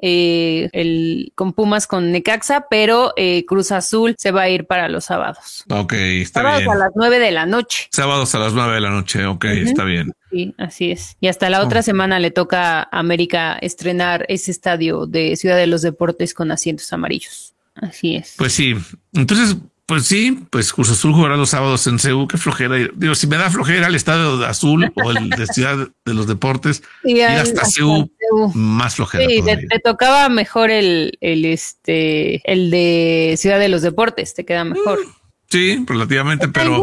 con Pumas con Necaxa, pero Cruz Azul se va a ir para los sábados. Ok, está sábados bien. A las 9 de la noche. Sábados a las 9 de la noche, ok, está bien. Sí, así es. Y hasta la otra semana le toca a América estrenar ese estadio de Ciudad de los Deportes con asientos amarillos. Así es. Pues sí, entonces... Pues sí, pues Cruz Azul jugará los sábados en CU. Qué flojera. Digo, si me da flojera el estadio de Azul o el de Ciudad de los Deportes, y hasta CU, más flojera. Sí, te tocaba mejor el de Ciudad de los Deportes, te queda mejor. Sí, relativamente, pero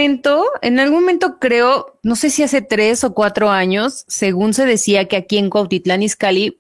En algún momento creo, no sé si hace 3 o 4 años, según se decía que aquí en Cuautitlán Izcalli,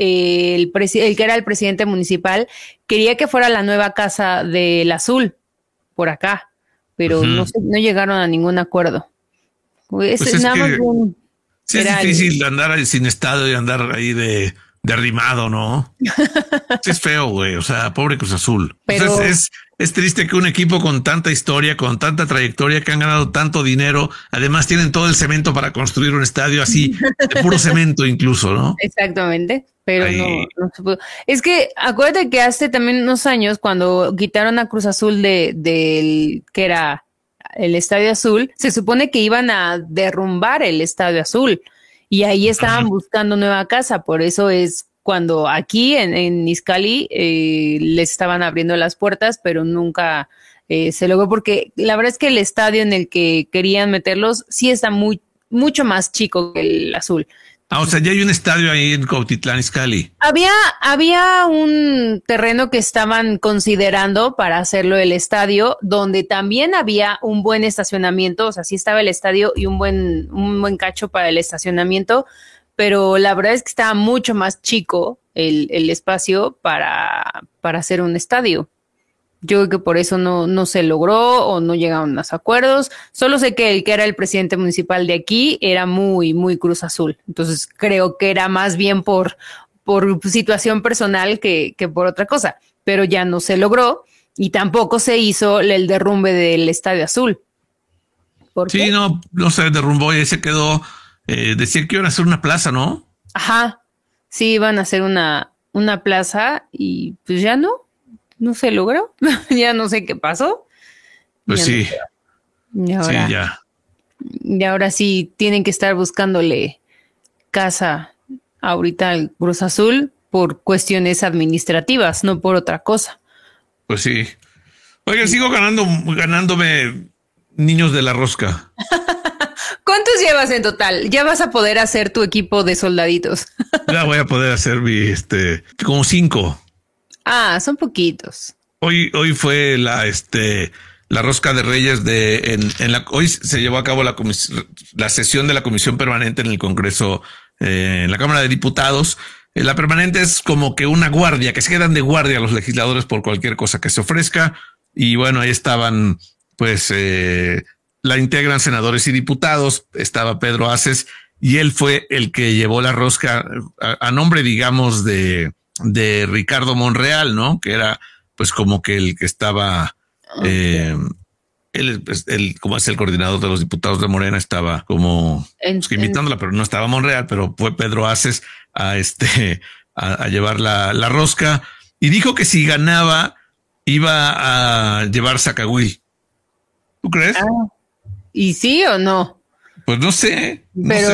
el que era el presidente municipal quería que fuera la nueva casa del Azul por acá, pero no llegaron a ningún acuerdo. pues es Nada más que sí es difícil andar ahí sin estadio y andar ahí de arrimado, ¿no? Sí es feo, güey. O sea, pobre Cruz Azul. Pero... O sea, es triste que un equipo con tanta historia, con tanta trayectoria, que han ganado tanto dinero, además tienen todo el cemento para construir un estadio así, de puro cemento incluso, ¿no? Exactamente, pero Ahí... no se pudo. Es que acuérdate que hace también unos años, cuando quitaron a Cruz Azul del que era el Estadio Azul, se supone que iban a derrumbar el Estadio Azul y ahí estaban buscando nueva casa. Por eso es cuando aquí en Izcalli les estaban abriendo las puertas, pero nunca se logró, porque la verdad es que el estadio en el que querían meterlos sí está mucho más chico que el Azul. o sea, ya hay un estadio ahí en Cuautitlán Izcalli. Había un terreno que estaban considerando para hacerlo el estadio, donde también había un buen estacionamiento, o sea, sí estaba el estadio y un buen cacho para el estacionamiento, pero la verdad es que estaba mucho más chico el espacio para hacer un estadio. Yo creo que por eso no se logró o no llegaron a los acuerdos. Solo sé que el que era el presidente municipal de aquí era muy, muy Cruz Azul. Entonces creo que era más bien por situación personal que por otra cosa. Pero ya no se logró y tampoco se hizo el derrumbe del Estadio Azul. ¿Por qué? Sí, no se derrumbó y se quedó. Decían que iban a hacer una plaza, ¿no? Ajá. Sí, iban a hacer una plaza y pues ya no se logró. Ya no sé qué pasó. Pues ya sí. Y ahora, sí, ya. Y ahora sí tienen que estar buscándole casa ahorita al Cruz Azul por cuestiones administrativas, no por otra cosa. Pues sí. Oiga, sigo ganándome niños de la rosca. ¿Cuántos llevas en total? Ya vas a poder hacer tu equipo de soldaditos. Ya voy a poder hacer como 5. Ah, son poquitos. Hoy fue la rosca de Reyes hoy se llevó a cabo la sesión de la Comisión Permanente en el Congreso, en la Cámara de Diputados. La permanente es como que una guardia, que se quedan de guardia los legisladores por cualquier cosa que se ofrezca. Y bueno, ahí estaban, pues, la integran senadores y diputados. Estaba Pedro Aces y él fue el que llevó la rosca a nombre, digamos, de Ricardo Monreal, ¿no? Que era pues como que el que estaba, él, como es el coordinador de los diputados de Morena, estaba como imitándola, pero no estaba Monreal, pero fue Pedro Aces a llevar la rosca y dijo que si ganaba iba a llevar Zacahuil. ¿Tú crees? ¿Y sí o no? Pues no sé.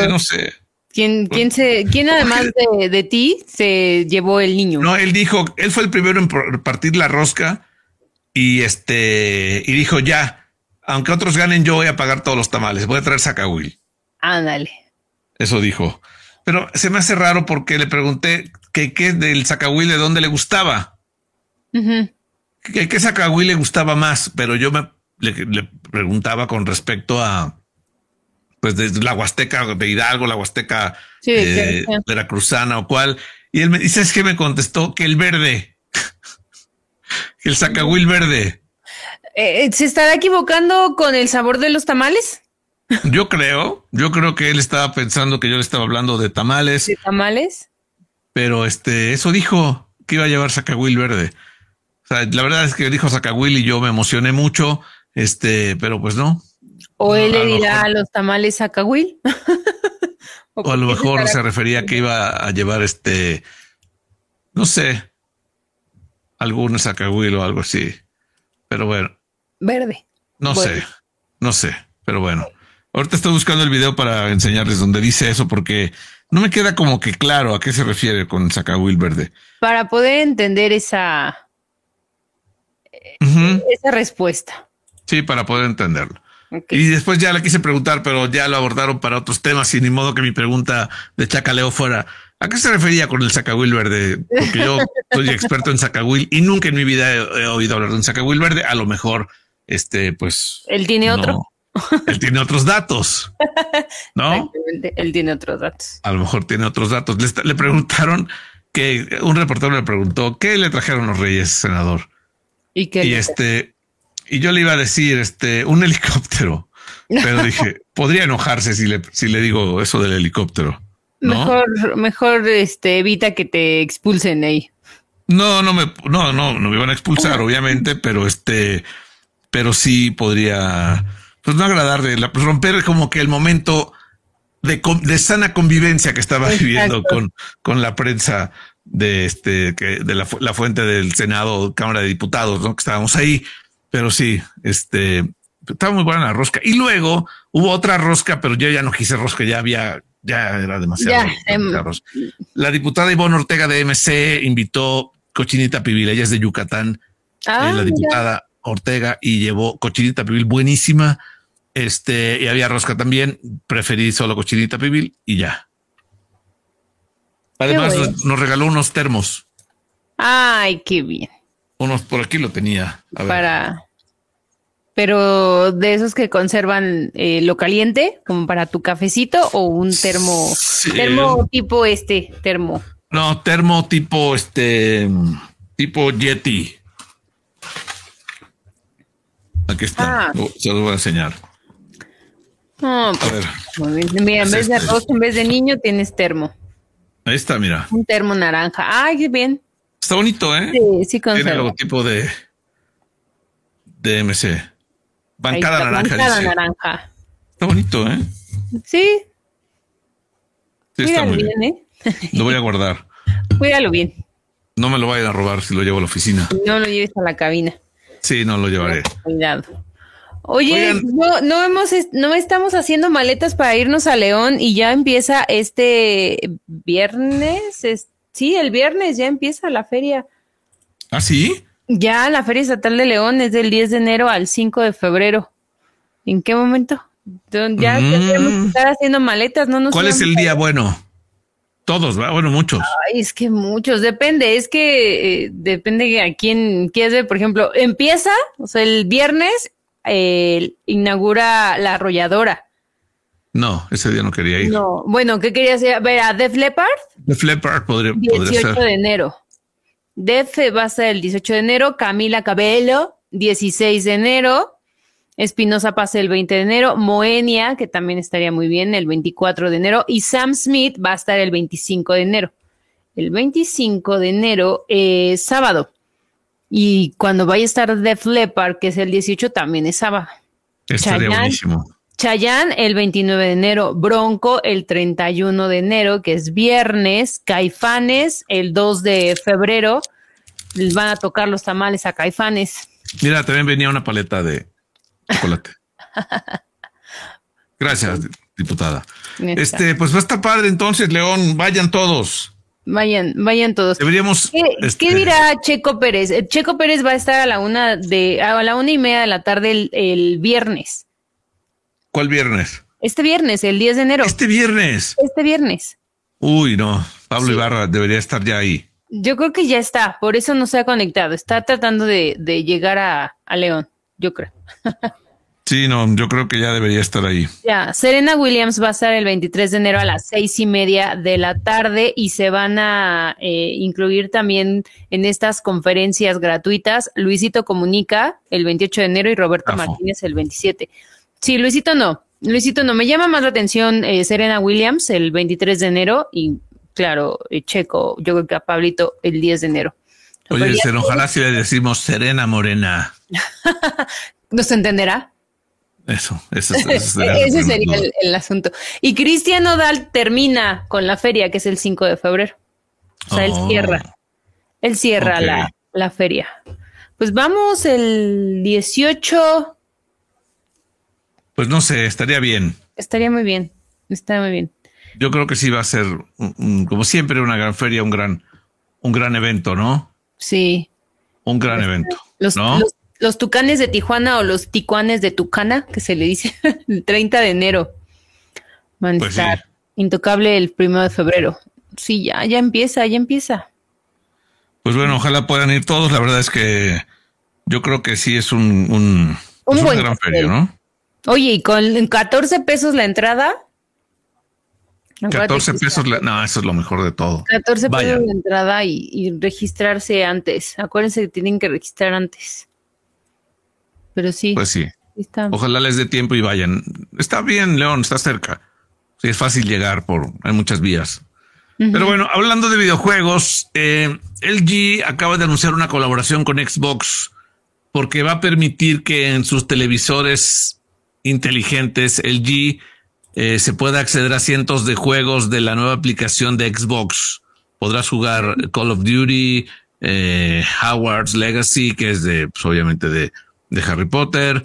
¿Quién además de ti se llevó el niño? No, él fue el primero en partir la rosca y dijo ya, aunque otros ganen, yo voy a pagar todos los tamales, voy a traer Zacahuil. Ándale. Eso dijo. Pero se me hace raro porque le pregunté qué del Zacahuil, de dónde le gustaba. ¿Qué Zacahuil le gustaba más? Pero yo le preguntaba con respecto a pues de la Huasteca de Hidalgo, la Huasteca veracruzana o cuál. Y él me dice, es que me contestó que el verde, que el Zacahuil verde. ¿Se estará equivocando con el sabor de los tamales? Yo creo que él estaba pensando que yo le estaba hablando de tamales. ¿De tamales? Pero eso dijo que iba a llevar Zacahuil verde. O sea, la verdad es que dijo Zacahuil y yo me emocioné mucho, pero pues no. ¿O él le dirá a los tamales Zacahuil? O a lo mejor se refería a que iba a llevar no sé, algún Zacahuil o algo así. Pero bueno. Verde. No sé, pero bueno. Ahorita estoy buscando el video para enseñarles donde dice eso porque no me queda como que claro a qué se refiere con Zacahuil verde. Para poder entender esa respuesta. Sí, para poder entenderlo. Okay. Y después ya le quise preguntar, pero ya lo abordaron para otros temas y ni modo que mi pregunta de chacaleo fuera ¿a qué se refería con el Zacahuil verde? Porque yo soy experto en Zacahuil y nunca en mi vida he oído hablar de un Zacahuil verde. A lo mejor pues. Él tiene otro. Él tiene otros datos, ¿no? Exactamente, él tiene otros datos. A lo mejor tiene otros datos. Le preguntaron un reportero le preguntó ¿qué le trajeron los Reyes, senador? Y yo le iba a decir un helicóptero, pero dije, podría enojarse si le digo eso del helicóptero, ¿no? Mejor evita que te expulsen ahí. No me iban a expulsar, obviamente, pero sí podría, pues no agradarle, pues romper como que el momento de sana convivencia que estaba viviendo con la prensa de la fuente del Senado, Cámara de Diputados, ¿no? Que estábamos ahí, pero sí, estaba muy buena la rosca. Y luego hubo otra rosca, pero yo ya no quise rosca, ya era demasiado. Rosca. La diputada Ivonne Ortega de MC invitó cochinita pibil, ella es de Yucatán, la diputada Ortega, y llevó cochinita pibil buenísima. Y había rosca también. Preferí solo cochinita pibil y ya. Además, nos regaló unos termos. Ay, qué bien. Unos por aquí lo tenía. A ver. Pero de esos que conservan lo caliente, como para tu cafecito, o un termo, sí. Termo tipo termo. No, termo tipo tipo Yeti. Aquí está. Se los voy a enseñar. A ver. Muy bien. Mira, en vez de arroz, en vez de niño, tienes termo. Ahí está, mira. Un termo naranja. Ay, qué bien. Está bonito, ¿eh? Sí, conserva. Tiene el logotipo de MC. Bancada naranja. Bancada naranja. Está bonito, ¿eh? Sí. Sí, está muy bien. Lo voy a guardar. Cuídalo bien. No me lo vayan a robar si lo llevo a la oficina. No lo lleves a la cabina. Sí, no lo llevaré. Cuidado. Oye, no estamos haciendo maletas para irnos a León y ya empieza viernes. Sí, el viernes ya empieza la feria. ¿Ah, sí? Ya, la Feria Estatal de León es del 10 de enero al 5 de febrero. ¿En qué momento? Ya tendríamos que estar haciendo maletas, ¿no? ¿Cuál es el día bueno? Todos, ¿va? Bueno, muchos. Ay, es que muchos, depende, depende a quién quieres ver. Por ejemplo, empieza, o sea, el viernes inaugura La Arrolladora. No, ese día no quería ir. No, bueno, ¿qué querías ver? ¿A Def Leppard? Def Leppard podría 18 de enero. Def va a ser el 18 de enero, Camila Cabello, 16 de enero, Espinosa Paz el 20 de enero, Moenia, que también estaría muy bien, el 24 de enero, y Sam Smith va a estar el 25 de enero. El 25 de enero es sábado. Y cuando vaya a estar Def Leppard, que es el 18, también es sábado. Estaría buenísimo. Chayanne el 29 de enero, Bronco el 31 de enero, que es viernes, Caifanes el 2 de febrero, les van a tocar los tamales a Caifanes. Mira, también venía una paleta de chocolate. Gracias, diputada. Pues va a estar padre entonces, León, vayan todos. Vayan todos. Deberíamos. ¿Qué dirá Checo Pérez? Checo Pérez va a estar a la 1:30 de la tarde el viernes. ¿Cuál viernes? Este viernes, el 10 de enero. Este viernes. Uy, no. Pablo Ibarra debería estar ya ahí. Yo creo que ya está, por eso no se ha conectado. Está tratando de llegar a León, yo creo. Sí, no, yo creo que ya debería estar ahí. Ya, Serena Williams va a estar el 23 de enero a las 6:30 de la tarde y se van a incluir también en estas conferencias gratuitas Luisito Comunica el 28 de enero y Roberto Martínez el 27. Sí, Luisito no, me llama más la atención Serena Williams el 23 de enero y claro, Checo, yo creo que a Pablito el 10 de enero. Oye, se enojará si le decimos Serena Morena. ¿No se entenderá? Eso Ese sería el asunto. Y Cristian Nodal termina con la feria, que es el 5 de febrero. O sea, él cierra la feria. Pues vamos el 18. Pues no sé, estaría bien. Estaría muy bien. Yo creo que sí va a ser, como siempre, una gran feria, un gran evento, ¿no? Sí. Un gran evento. Los Tucanes de Tijuana o los Ticuanes de Tucana, que se le dice, el 30 de enero. Van a estar intocable el 1 de febrero. Sí, ya empieza. Pues bueno, ojalá puedan ir todos. La verdad es que yo creo que sí es un Un es buen una gran cóctel. feria, ¿no? Oye, y con 14 pesos la entrada. 14 pesos. No, eso es lo mejor de todo. 14 pesos Vayan. la entrada y registrarse antes. Acuérdense que tienen que registrar antes. Pero sí, Pues sí. está. Ojalá les dé tiempo y vayan. Está bien, León, está cerca. Sí, es fácil llegar hay muchas vías. Pero bueno, hablando de videojuegos, LG acaba de anunciar una colaboración con Xbox porque va a permitir que en sus televisores inteligentes LG se pueda acceder a cientos de juegos de la nueva aplicación de Xbox. Podrás jugar Call of Duty, Hogwarts Legacy, que es pues, obviamente de Harry Potter,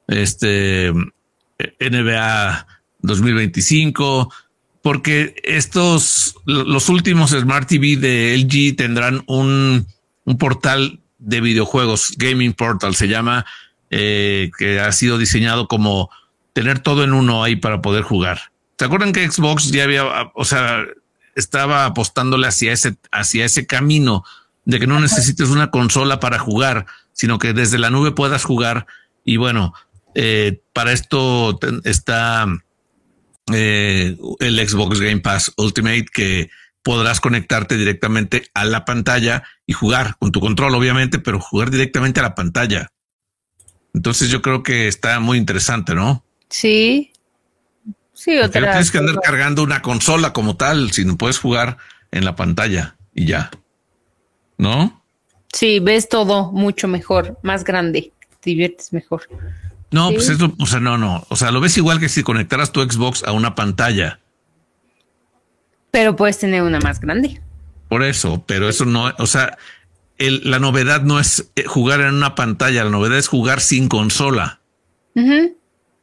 NBA 2025, porque los últimos Smart TV de LG tendrán un portal de videojuegos, Gaming Portal se llama, que ha sido diseñado como tener todo en uno ahí para poder jugar. ¿Se acuerdan que Xbox ya estaba apostándole hacia ese camino de que no necesites una consola para jugar, sino que desde la nube puedas jugar? Y bueno, para esto está el Xbox Game Pass Ultimate, que podrás conectarte directamente a la pantalla y jugar con tu control, obviamente, pero jugar directamente a la pantalla. Entonces yo creo que está muy interesante, ¿no? Sí. Sí, Porque no otra. tienes que andar cargando una consola como tal, sino puedes jugar en la pantalla y ya. ¿No? Sí, ves todo mucho mejor, más grande, te diviertes mejor. No, Sí. pues eso, o sea, no. O sea, lo ves igual que si conectaras tu Xbox a una pantalla. Pero puedes tener una más grande. Por eso, pero eso no, o sea, la novedad no es jugar en una pantalla, la novedad es jugar sin consola. Ujú.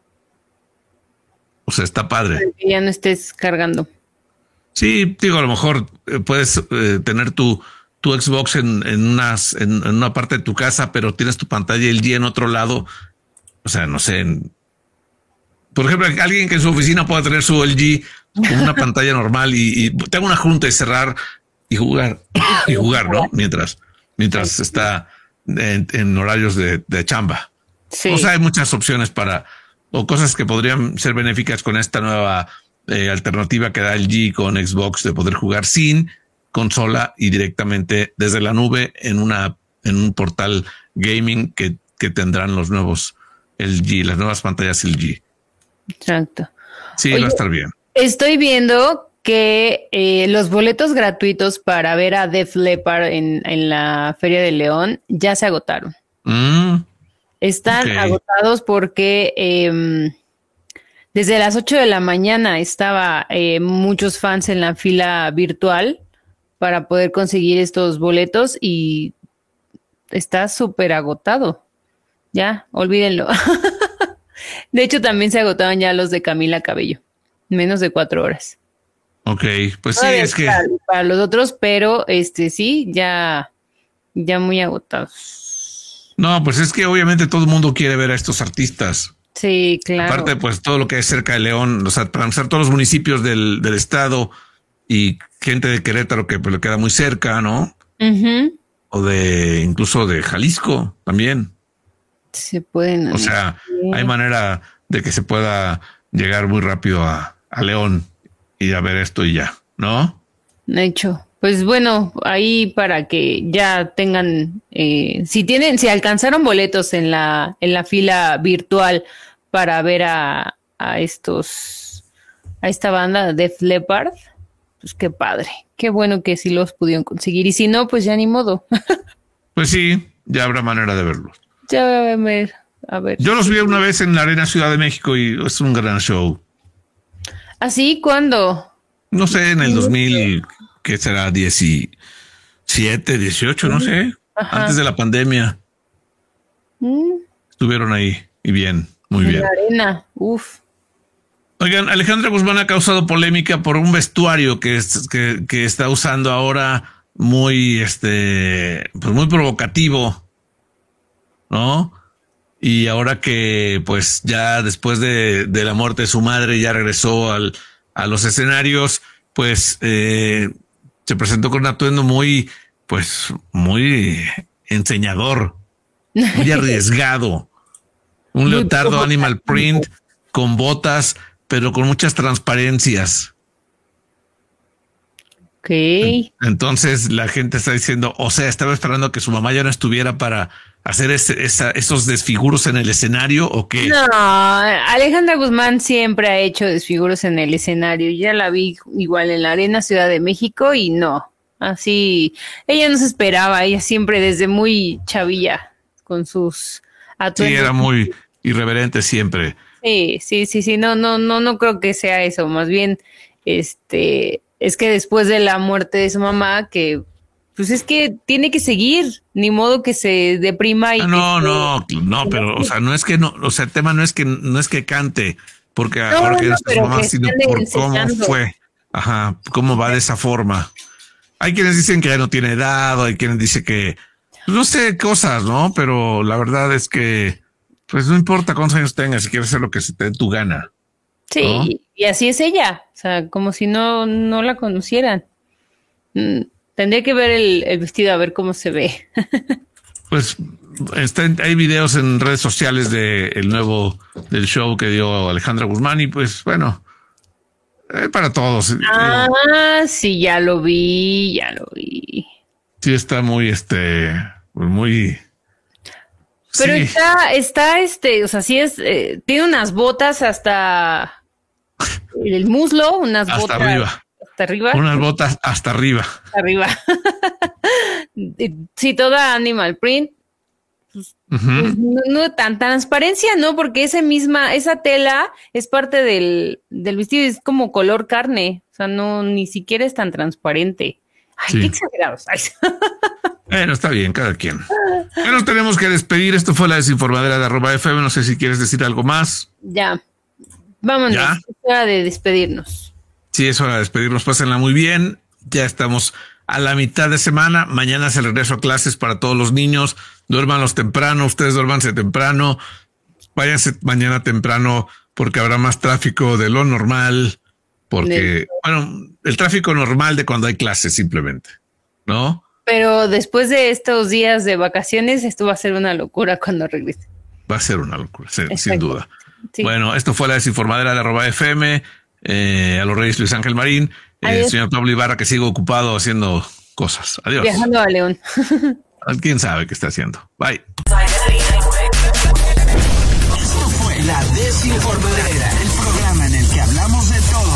O sea, está padre. Para que ya no estés cargando. Sí, digo, a lo mejor puedes tener tu Xbox en una parte de tu casa, pero tienes tu pantalla LG en otro lado. O sea, no sé. Por ejemplo, alguien que en su oficina pueda tener su LG con una pantalla normal y tenga una junta y cerrar y jugar, ¿no? Mientras está en horarios de chamba. Sí. O sea, hay muchas opciones o cosas que podrían ser benéficas con esta nueva alternativa que da LG con Xbox de poder jugar sin consola y directamente desde la nube en un portal gaming que tendrán los nuevos LG, las nuevas pantallas LG. Exacto. Sí, Oye, va a estar bien. Estoy viendo que los boletos gratuitos para ver a Def Leppard en la Feria de León ya se agotaron. Están agotados porque desde las 8 de la mañana estaba muchos fans en la fila virtual para poder conseguir estos boletos y está súper agotado. Ya, olvídenlo. De hecho, también se agotaban ya los de Camila Cabello. Menos de 4 horas. Ok, pues sí, Todavía es que... Para los otros, pero sí, ya muy agotados. No, pues es que obviamente todo el mundo quiere ver a estos artistas. Sí, claro. Aparte, pues todo lo que es cerca de León, o sea, para empezar todos los municipios del estado y gente de Querétaro que pues, le queda muy cerca, ¿no? Uh-huh. O incluso de Jalisco también. Se pueden. O sea, hay manera de que se pueda llegar muy rápido a León y a ver esto y ya, ¿no? De hecho, pues bueno, ahí para que ya tengan, si alcanzaron boletos en la fila virtual para ver a esta banda Def Leppard, pues qué padre, qué bueno que sí los pudieron conseguir, y si no, pues ya ni modo. Pues sí, ya habrá manera de verlos. Ya a ver. Yo los vi una vez en la Arena Ciudad de México y es un gran show. ¿Así? ¿Cuándo? No sé, en el 2000, ¿qué será? 17, 18, no sé. Ajá. Antes de la pandemia. Estuvieron ahí y bien, muy bien. En la arena, uf. Oigan, Alejandra Guzmán ha causado polémica por un vestuario que está usando ahora muy, pues muy provocativo, ¿no? Y ahora que, pues ya después de la muerte de su madre, ya regresó a los escenarios, pues se presentó con un atuendo muy enseñador, muy arriesgado. Un leotardo animal print con botas, pero con muchas transparencias. Ok. Entonces la gente está diciendo, o sea, estaba esperando que su mamá ya no estuviera para hacer esos desfiguros en el escenario, ¿o qué? No, Alejandra Guzmán siempre ha hecho desfiguros en el escenario. Ya la vi igual en la Arena Ciudad de México y no. Así, ella no se esperaba, ella siempre desde muy chavilla con sus atuendos. Sí, era muy irreverente siempre. Sí, no creo que sea eso, más bien, es que después de la muerte de su mamá, que pues es que tiene que seguir, ni modo que se deprima y no, pero o sea, no es que no, o sea, el tema no es que cante, porque ahora que su mamá, sino por cómo fue, cómo va de esa forma. Hay quienes dicen que ya no tiene edad, hay quienes dicen que no sé, cosas, ¿no? Pero la verdad es que pues no importa cuántos años tengas, si quieres hacer lo que se te dé tu gana. Sí, ¿no? Y así es ella, o sea, como si no la conocieran. Tendría que ver el vestido a ver cómo se ve. Pues hay videos en redes sociales del show que dio Alejandra Guzmán y pues bueno, para todos. Sí, ya lo vi. Sí, está muy, muy. Pero sí. está, o sea, sí es, tiene unas botas hasta el muslo, unas hasta botas. Arriba. Hasta arriba. Unas botas hasta arriba. Arriba. Sí, toda animal print. Pues, no tan transparencia, ¿no? Porque esa tela es parte del vestido, es como color carne. O sea, ni siquiera es tan transparente. Ay, sí. Qué exagerados. Bueno, está bien, cada quien. Bueno, tenemos que despedir. Esto fue la desinformadera de @FM. No sé si quieres decir algo más. Ya. Vámonos. ¿Ya? Es hora de despedirnos. Sí, es hora de despedirnos. Pásenla muy bien. Ya estamos a la mitad de semana. Mañana es el regreso a clases para todos los niños. Duérmanlos temprano. Ustedes duérmanse temprano. Váyanse mañana temprano porque habrá más tráfico de lo normal. Porque, el tráfico normal de cuando hay clases simplemente, ¿no? Pero después de estos días de vacaciones, esto va a ser una locura cuando regrese. Va a ser una locura, sin duda. Sí. Bueno, esto fue la desinformadera de @FM. A los Reyes Luis Ángel Marín, el señor Pablo Ibarra, que sigue ocupado haciendo cosas. Adiós. Viajando a León. ¿Quién sabe qué está haciendo? Bye. Esto fue la desinformadera, el programa en el que hablamos de todo